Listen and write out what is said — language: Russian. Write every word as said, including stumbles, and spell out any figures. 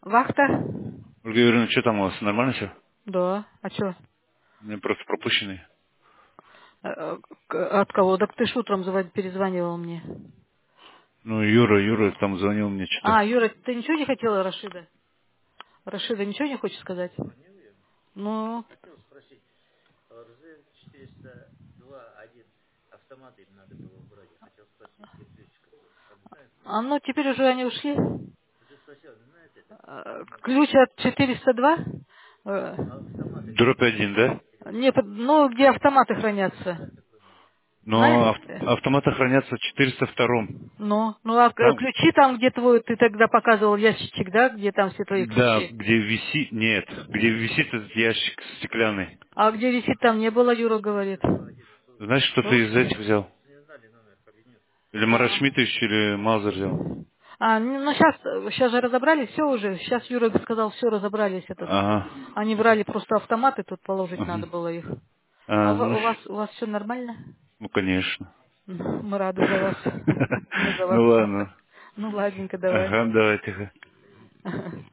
Вахта? Ольга Юрьевна, что там у вас? Нормально все? Да. А что? У меня просто пропущенный. От кого? Так ты ж утром звон- перезванивал мне. Ну, Юра, Юра там звонил мне А, что-то. Юра, ты ничего не хотела, Рашида? Рашида ничего не хочет сказать? Ну, а ну теперь уже они ушли. Э, Ключ от четыреста два? Э, Дробь один, да? Не, под- ну, где автоматы хранятся. Но Знаешь? ав- автоматы хранятся в четыреста втором. Ну, ну а к- Там, ключи там, где твой, ты тогда показывал ящичек, да, где там все твои да, ключи. где висит, нет, где висит этот ящик стеклянный. А где висит, там не было, Юра говорит. Знаешь, что ты Был? из этих взял? Или Марат А, Шмитович, или Маузер взял? а ну сейчас, сейчас же разобрались, все уже. Сейчас Юра сказал, все разобрались этот. Ага. Они брали просто автоматы, тут положить надо Мгм. было их. А А, у ва- ну, у вас, с- у вас все нормально? ну, конечно. Мы рады за вас. Мы за вас Ну тоже. ладно. Ну ладненько, давай. Ага, давай, тихо.